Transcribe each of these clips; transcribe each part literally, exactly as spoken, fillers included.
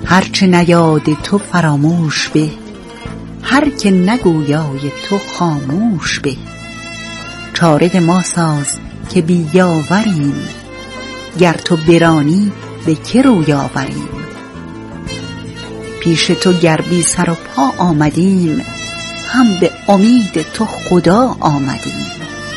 هرچه نیاد تو فراموش به، هر که نگویای تو خاموش به. چاره ما ساز که بیاوریم، گر تو برانی به که روی آوریم. پیش تو گر بی سر و پا آمدیم، هم به امید تو خدا آمدیم.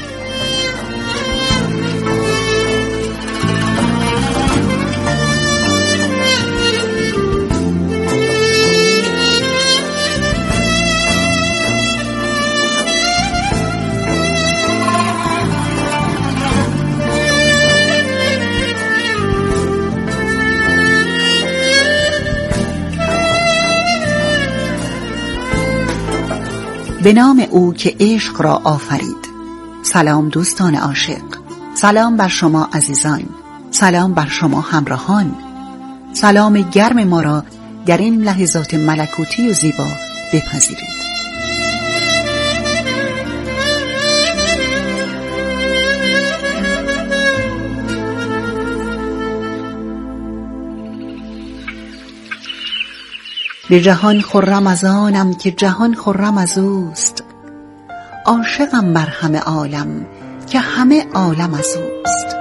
به نام او که عشق را آفرید. سلام دوستان عاشق، سلام بر شما عزیزان، سلام بر شما همراهان. سلام گرم ما را در این لحظات ملکوتی و زیبا بپذیرید. به جهان خرم از آنم که جهان خرم از اوست. عاشقم بر همه عالم که همه عالم از اوست.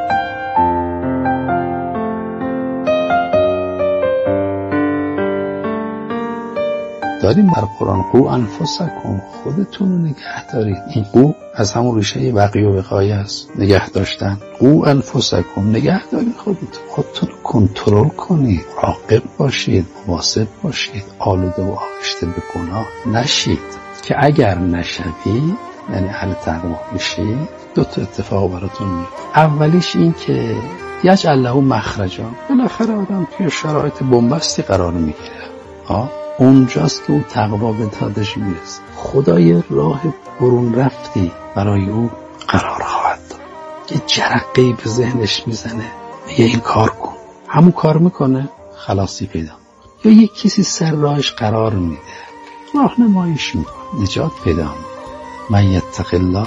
داریم بر قرآن قو انفسکم، خودتون رو نگه دارید. این قو از همون ریشه وقی و وقایه است، نگه داشتن. قو انفسکم، نگه دارید خودتون، خودتون رو کنترل کنید، مراقب باشید، مواظب باشید، آلوده و آغشته به گناه نشید که اگر نشوی، یعنی اهل تقوا بشی، دو تا اتفاق براتون میفته. اولیش این که یجعل له مخرجا، بالاخره آدم توی شرایط بنبستی قرار میگیره، ها اونجاست که اون تقوا به دادش میرسه. خدای راه برون رفتی برای او قرار خواهد داد. یه جرقه‌ای به ذهنش میزنه، میگه این کار کن، همون کار میکنه، خلاصی پیدا میکنه. یا یک کسی سر راهش قرار میده، راهنماییش میکنه، نجات پیدا میکنه. من یتق الله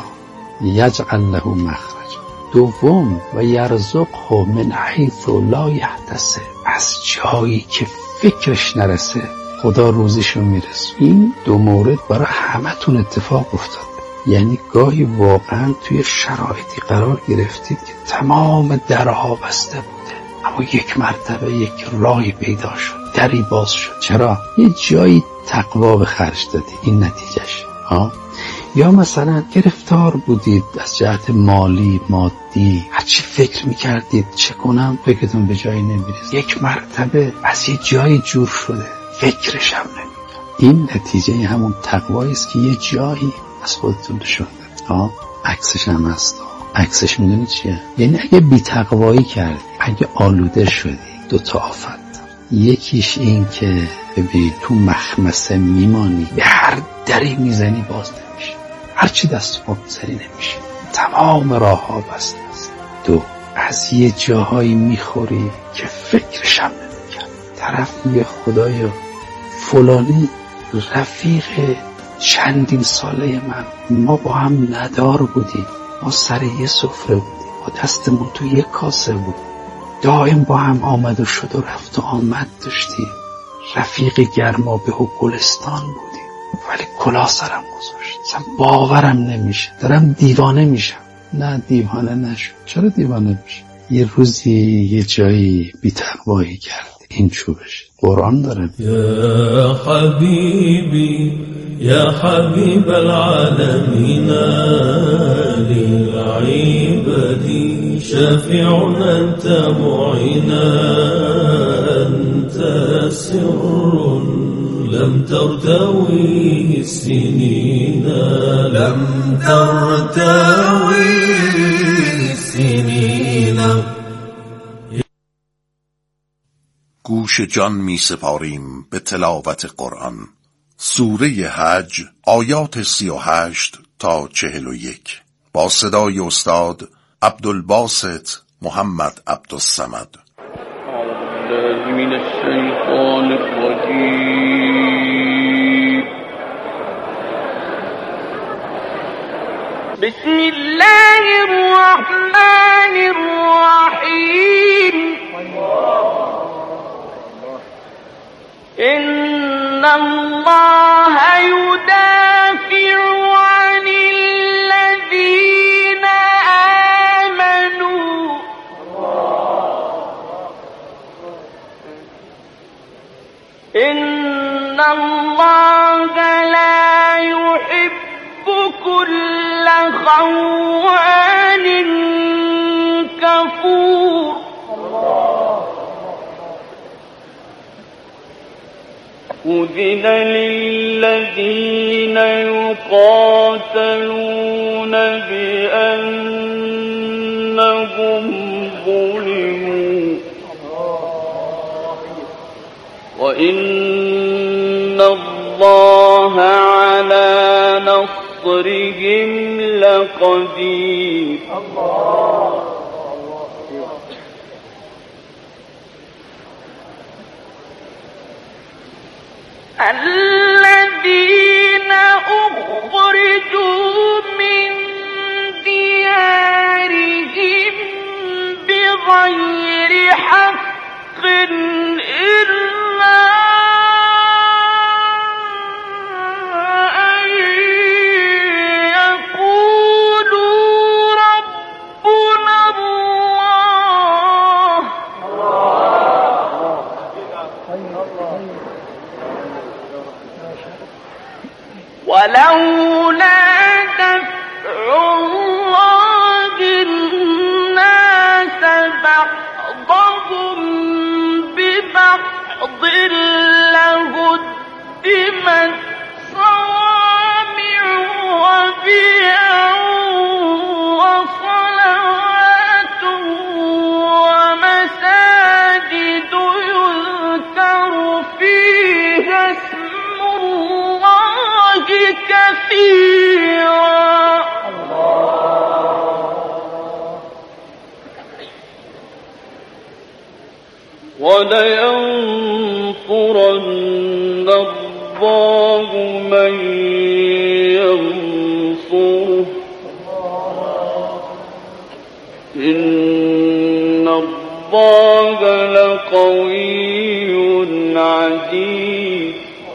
یجعل له مخرجا. دوم و یرزقه من حیث لا یحتسب، از جایی که فکرش نرسه خدا روزیشو میرسه. این دو مورد برای همتون اتفاق افتاده. یعنی گاهی واقعا توی شرایطی قرار گرفتید که تمام درها بسته بوده، اما یک مرتبه یک راهی پیدا شد، دری باز شد. چرا؟ یه جایی تقوا به خرج دادی، این نتیجهش. ها؟ یا مثلا گرفتار بودید از جهت مالی، مادی، هرچی فکر میکردید چه کنم فکرتون به جایی نمیرسید، یک مرتبه از یه جایی جور شده، فکرش هم نمیکرد. این نتیجه همون تقوایی است که یه جایی از خودتون نشون داد. ها عکسش هم هست. عکسش میدونی چیه؟ یعنی اگه بی تقوایی کردی، اگه آلوده شدی، دو تا آفت. یکیش این که ببین تو مخمسه میمانی، به هر دری میزنی باز نمیشه، هرچی دست پا بزنی نمیشه، تمام راه ها بسته است. دو، از یه جاهایی میخوری که فکرش هم نمیکرد. طرف میگه خدایا فلانی رفیق چندین ساله من، ما با هم ندار بودیم، ما سر یه سفره بودیم، با دستمون تو یه کاسه بود، دائم با هم آمد و شد و رفت و آمد داشتیم، رفیق گرمابه و گلستان بودیم، ولی کلاه سرم گذاشت. اصلا باورم نمیشه، دارم دیوانه میشم. نه دیوانه نشو. چرا دیوانه میشه؟ یه روزی یه جایی بی تقوایی کرد، این چوبش قرآن داره. یا حبیبی یا حبیب العالمین للعبادی شفیعنا انت معینا انت سر لم ترتوي السنين لم ترتوي السنين. گوش جان می سپاریم به تلاوت قرآن. سوره حج آیات سی و هشت تا چهل و یک با صدای استاد عبدالباسط محمد عبدالصمد. من الشیطان الرجیم. بسم الله الرحمن الرحیم. خوان كفور أذن للذين يقاتلون بأنهم ظلموا وإن الله على نصرهم لقدير الذين أخرجوا من ديارهم بغير حق إلا أن يقولوا ربنا الله ولولا دفع الله الناس بعضهم ببعض لهدمت صوامع وبيع وصلوات ومساجد يذكر فيها اسم الله كثيرا ولينصرن الله من ينصره إن الله لقوي عزيز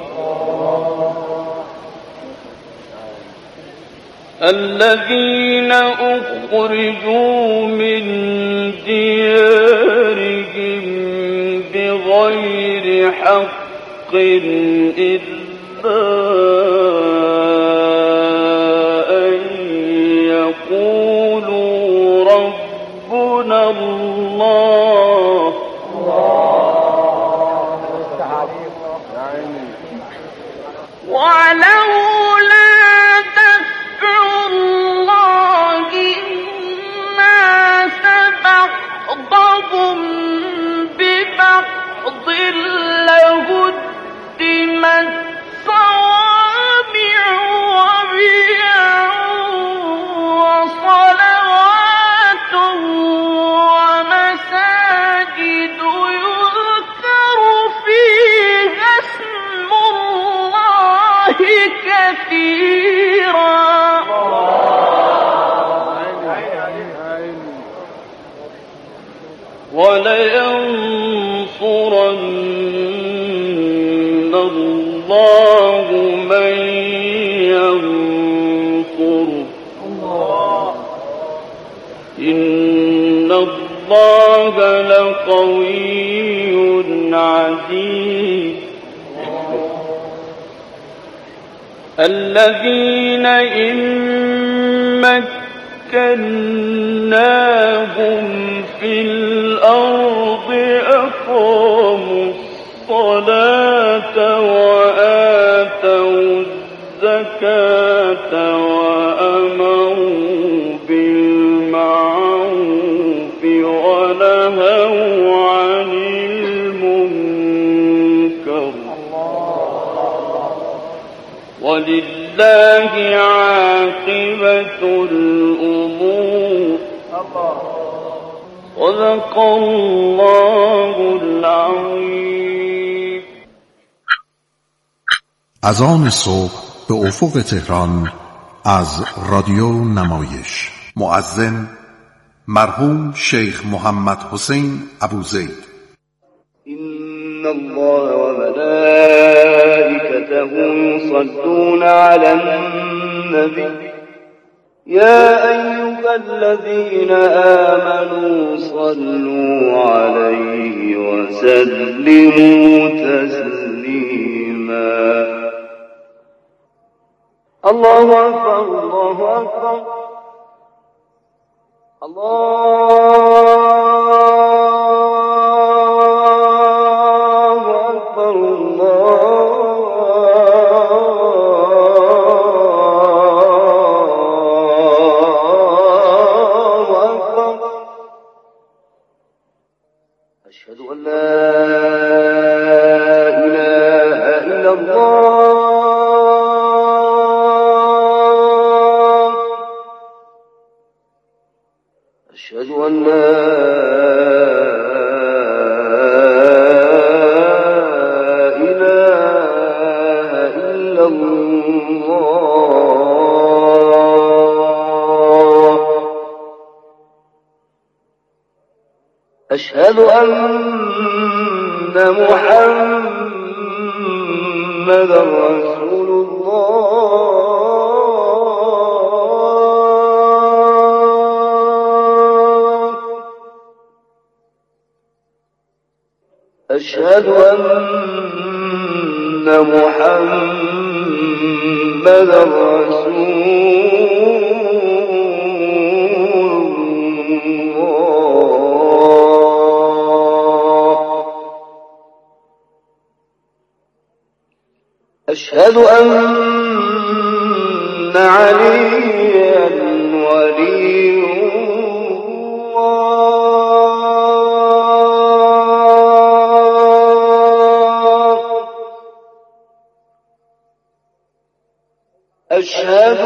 الذين أخرجوا من ديارهم بغير حق إلا أن يقولوا ربنا الله ولولا دفع الله الناس بعضهم ببعض لهدمت صوامع وبيع وصلوات ومساجد يذكر فيها اسم الله كثيرا ولينصرن الله من ينصره إن الله لقوي عزيز الذين إن مكناهم في الأرض أقاموا الصلاة وآتوا الزكاة وأمروا بالمعروف ونهوا عن المنكر ولله عاقبة الأمور صدق الله العظيم. اذان صبح به افق تهران از رادیو نمایش. مؤذن مرحوم شیخ محمد حسین ابوزید. إن الله وملائكته يصلون على النبي يا أيها الذين آمنوا صلوا عليه وسلموا تسليما. الله أكبر الله أكبر أشهد أن لا إله إلا الله أشهد أن لا إله إلا الله أشهد أن محمدا رسول الله أشهد أن محمدا رسول أشهد أن عليا ولي الله أشهد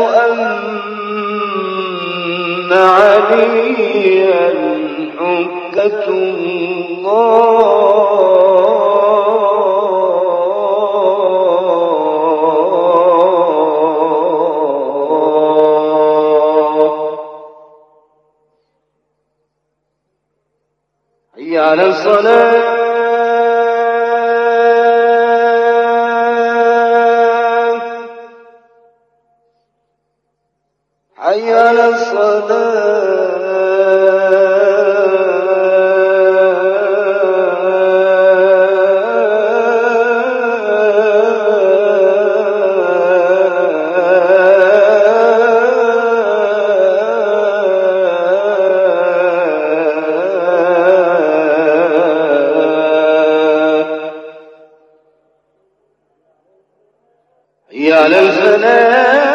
أن عليا حجة الله على الصلاة حي على الصلاة حي على الفلاح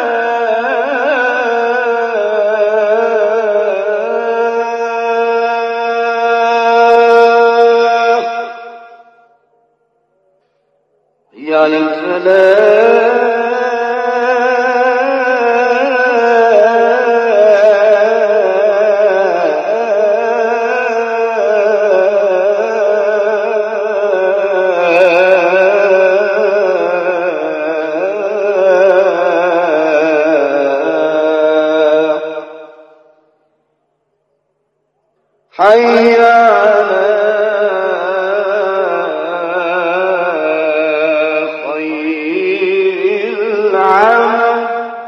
حي على الفلاح حي على خير العمل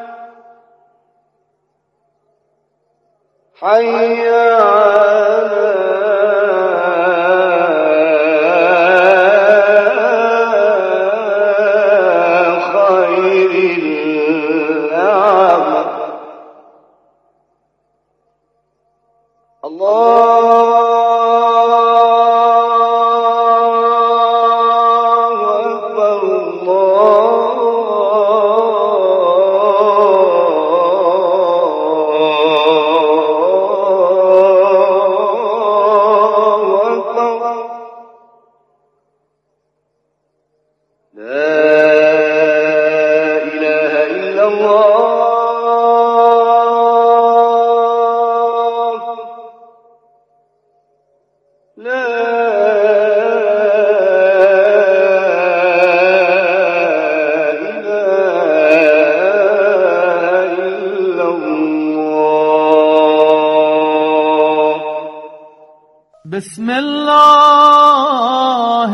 حي على خير العمل الله أكبر الله أكبر لا إله إلا الله لا إله إلا الله بسم الله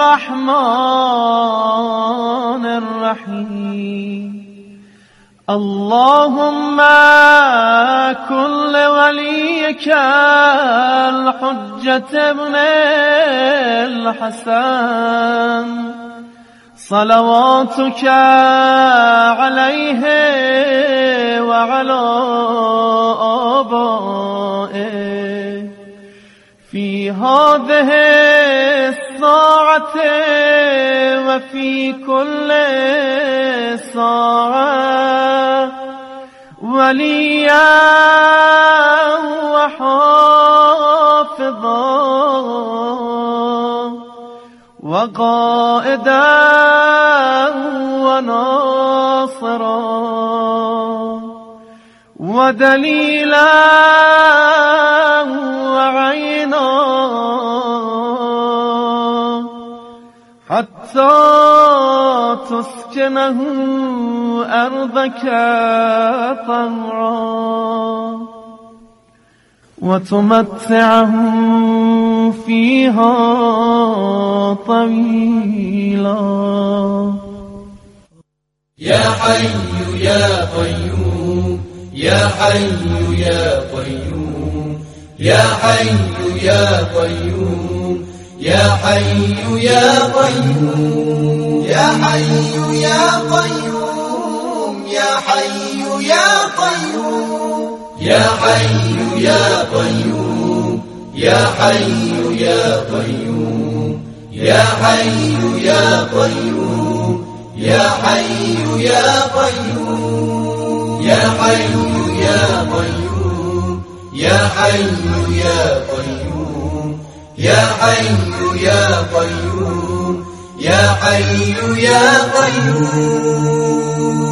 الرحمن الرحيم اللهم كن لوليك الحجة ابن الحسن صلواتك عليه وعلى آبائه في هذه الساعة وفي كل ساعة وليا وحافظا وقائدا وناصرا ودليلا وعينا حتى تسكنه أرضك طوعا وتمتعه فيها طويلا. يا حي يا قيوم يا حي يا قيوم يا حي يا قيوم يا حي يا قيوم يا حي يا قيوم يا حي يا قيوم يا حي يا قيوم يا حي يا قيوم يا حي يا قيوم يا حي يا قيوم يا حي يا قيوم يا حي يا قيوم يا حي يا قيوم يا حي يا قيوم.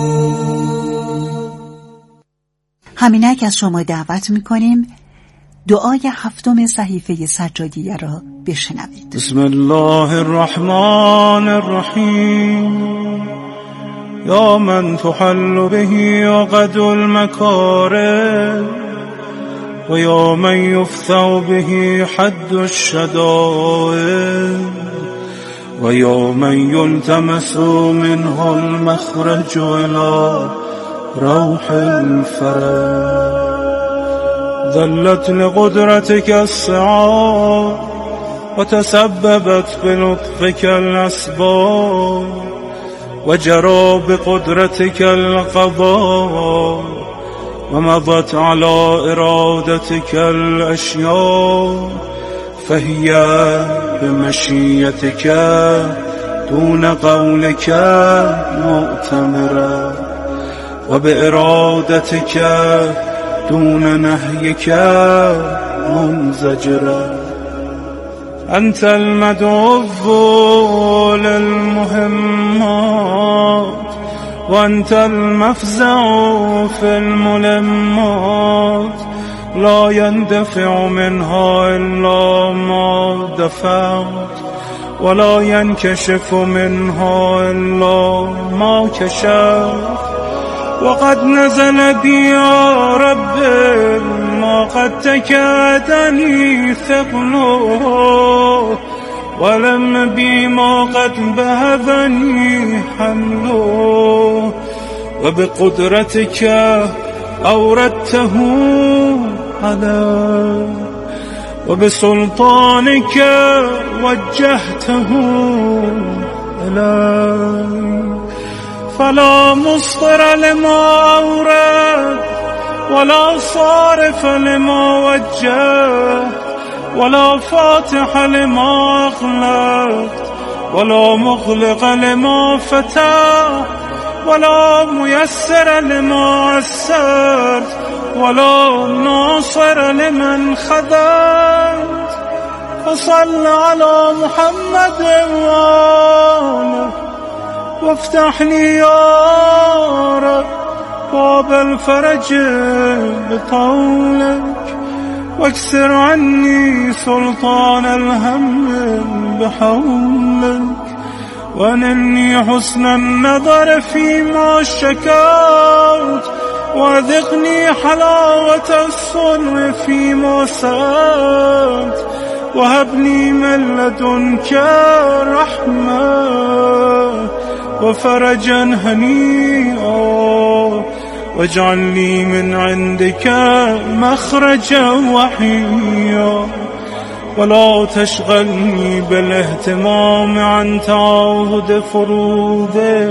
همینک از شما دعوت میکنیم دعای هفتم صحیفه سجادیه را بشنوید. بسم الله الرحمن الرحیم. یا من تحل به عقد المکارم و یا من یفتح به حد الشدائد و یا من یلتمس منه المخرج الى روح الفرج. ذلت لقدرتك السعاد وتسببت بلطفك الأسباب وجرى بقدرتك القضاء ومضت على إرادتك الأشياء فهي بمشيتك دون قولك مؤتمرة وبإرادتك دون نهيك منزجرة. أنت المدعو للمهمات وأنت المفزع في الملمات لا يندفع منها إلا ما دفعت ولا ينكشف منها إلا ما كشفت. وقد نزل بي يا رب ما قد تكادني ثقله ولم بي ما قد بهذني حمله وبقدرتك أوردته علي وبسلطانك وجهته إلي فلا مصدر لما أورد ولا صارف لما وجه ولا فاتح لما أغلقت ولا مغلق لما فتح ولا ميسر لما عسرت ولا ناصر لمن خذلت. فصل على محمد وآله وافتح لي يا رب باب الفرج بطولك واكسر عني سلطان الهم بحولك وانني حسن النظر فيما شكوت وذقني حلاوة الصنع فيما سألت وهبني من لدنك رحمة وفرجا هنيئا واجعل لي من عندك مخرجا وحيا ولا تشغلني بالاهتمام عن تعاهد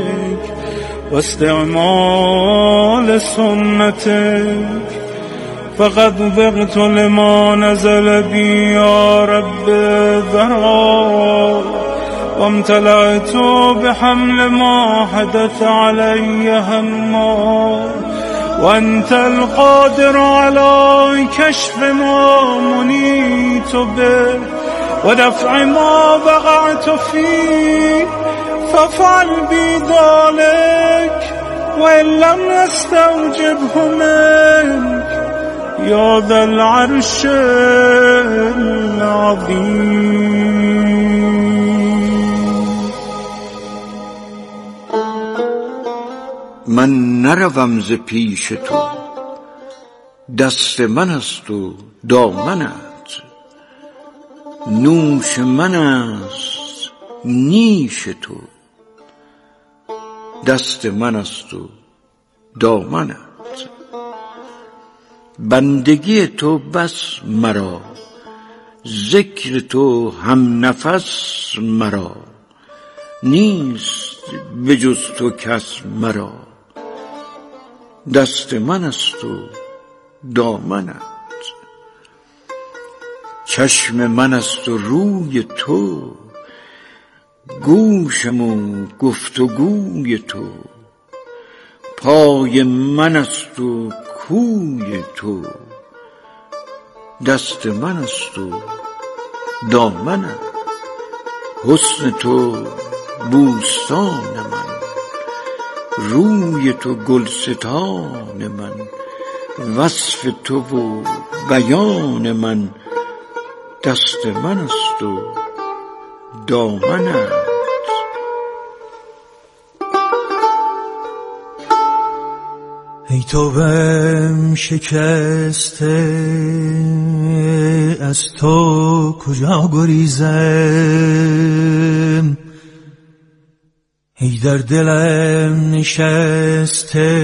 فروضك واستعمال سنتك فقد وقت لما نزل بي يا رب ذرا وامتلأت بحمل ما حدث علي هما وأنت القادر على كشف ما منيت به ودفع ما وقعت فيه فافعل بي ذلك وإن لم نستوجبه منك يا ذا العرش العظيم. من نروم ز پیش تو، دست من است و دامنت، نوش من است نیش تو، دست من است و دامنت. بندگی تو بس مرا، ذکر تو هم نفس مرا، نیست به جز تو کس مرا، دست من است و دامنت. چشم من است و روی تو، گوشم و گفتگوی تو، پای من است و کوی تو، دست من است و دامنت. حسن تو بوستان من، روی تو گلستان من، وصف تو و بیان من، دست من است و دامنت. ای توبه‌ام شکسته، از تو کجا گریزم؟ ای در دلم نشسته،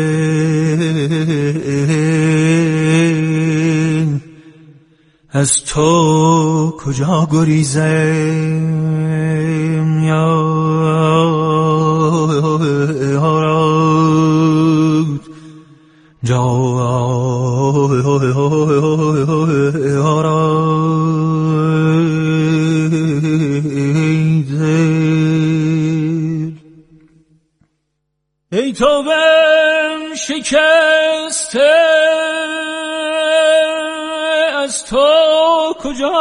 از تو کجا گریزم؟ یا جا ای توبه‌ام شکسته، از تو کجا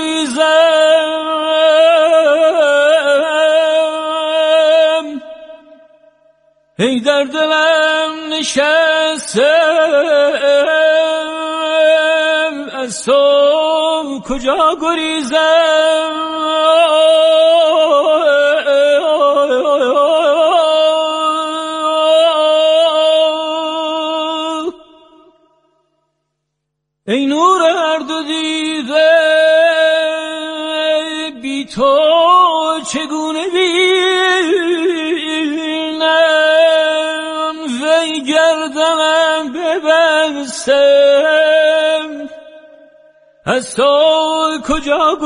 گریزم؟ ای در دلم نشسته، از تو کجا گریزم؟ ای نور هر دو دیده، بی تو چگونه بینم؟ وی گردنم ببستم، از تو کجا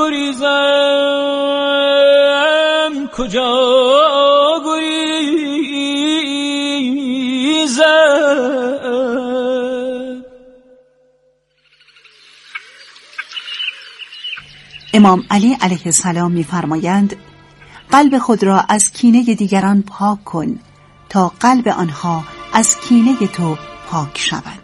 گریزم؟ کجا گریزم؟ امام علی علیه السلام می‌فرمایند قلب خود را از کینه دیگران پاک کن تا قلب آنها از کینه تو پاک شود.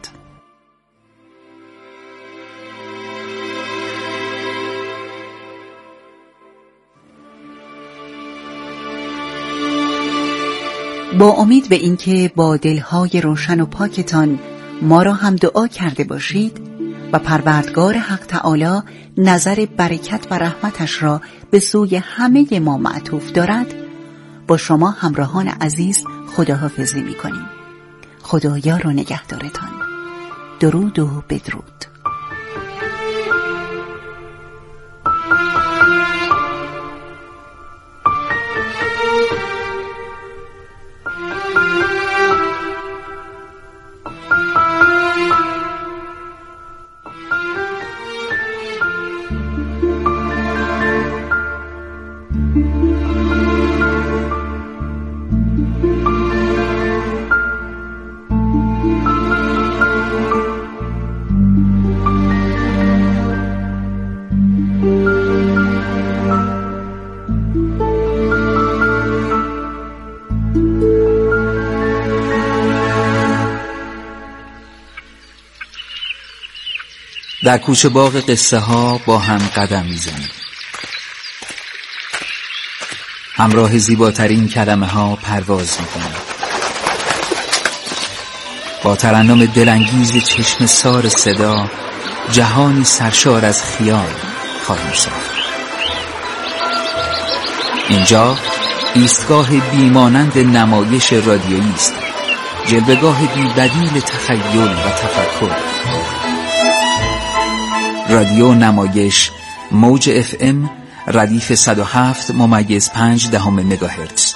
با امید به اینکه با دلهای روشن و پاکتان ما را هم دعا کرده باشید و پروردگار حق تعالی نظر برکت و رحمتش را به سوی همه ما معطوف دارد، با شما همراهان عزیز خداحافظی می‌کنیم. خدا یار و نگهدارتان. درود و بدرود. در کوچه باغ قصه ها با هم قدم میزنیم. همراه زیباترین کلمه ها پرواز میکنیم. با ترنم دلانگیز چشم سار صدا جهانی سرشار از خیال خواهیم ساخت. اینجا ایستگاه بیمانند نمایش رادیویی است، جلوه‌گاه بی‌بدیل تخیل و تفکر. رادیو نمایش موج اف ام ردیف صد و هفت ممیز پنج دهم مگاهرتز.